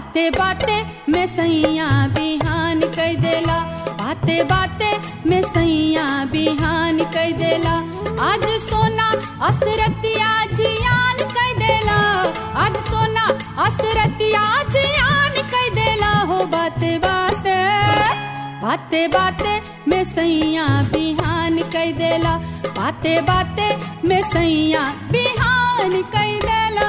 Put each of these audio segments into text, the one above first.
बाते बाते में सैया बिहान कई देला, बाते बाते में सैया बिहान कई देला। आज सोना असरतिया जियान कई देला, आज सोना असरतिया जियान कई देला हो। बाते बाते बाते बाते में सैया बिहान कई देला, बाते बाते में सैया बिहान कई देला।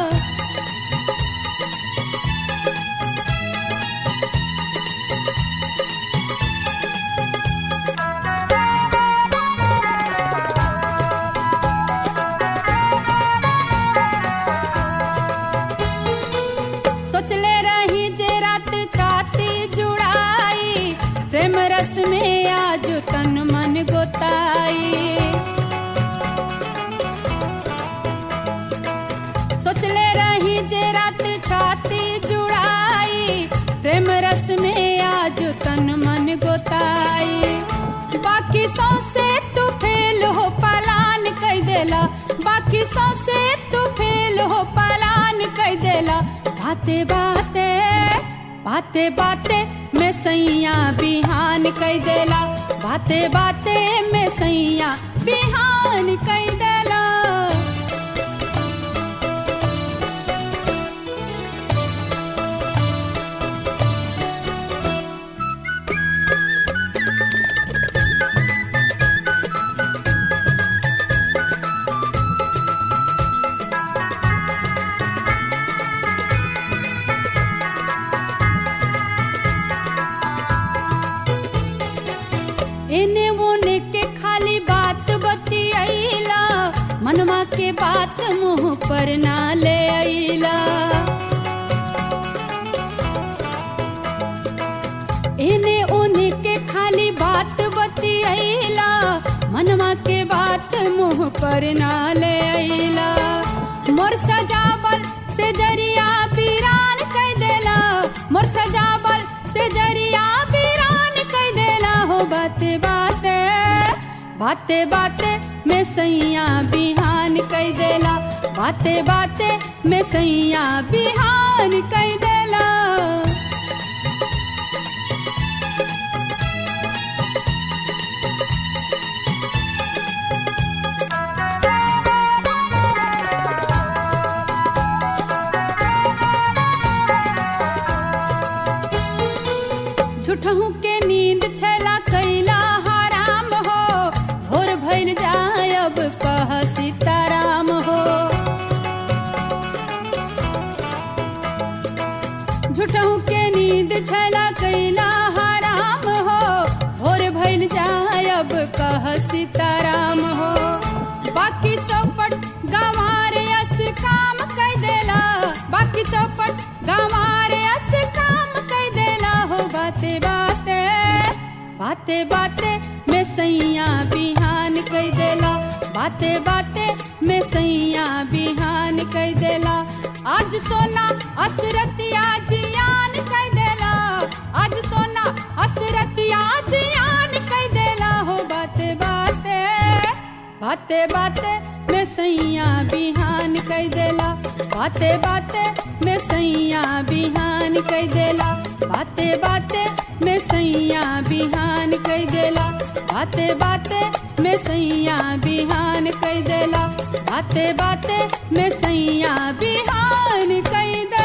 सोचले रही जे रात छाती जुड़ाई, प्रेम रस में आज तन मन गोताई। सोचले रही जे रात छाती जुड़ाई, प्रेम रस में आज तन मन गोताई। बाकी सौसे तू फेल हो पलान कई देला, बाकी सौसे तू फेल हो पलान कई देला। बाते बाते बाते बाते में सैया बिहान कई देला, बाते बाते में सैया बिहान कई देला। इने मोने के खाली बात बतियाइला, मनवा के बात मुंह पर ना ले आइला। इने ओने के खाली बात बतियाइला, मनवा के बात मुंह पर ना ले आइला। मोर सजावल से जरिया बीरान कई देला, मोर सजावल से जरिया बीरान कई देला हो। बाते बाते बाते बाते में सैया बिहान कई देला, बाते बाते में सैया बिहान कई देला। झूठहू के नींद छला कैला हराम हो, भोर भइल जाय अब कह सीताराम हो। झूठहू के नींद छला कैला हराम हो, भोर भइल जाय अब कह सीताराम हो। बाकी चौपट गंवार यस काम कई देला, बाकी चौपट गंवार यस काम कई देला हो। बाते बाते बाते बाते में सैया बिहान कई देला, बाते बाते में सैया बिहान कई देला। आज सोना असरतिया जियान कई देला, आज सोना असरतिया जियान कई देला हो। बाते बाते बाते बाते में सैया बिहान कई देला, बाते बाते में सैया बिहान कई देला, बाते बाते में सैया बिहान कई देला, बाते बाते में सैया बिहान कई देला, बाते बाते में सैया बिहान कई देला।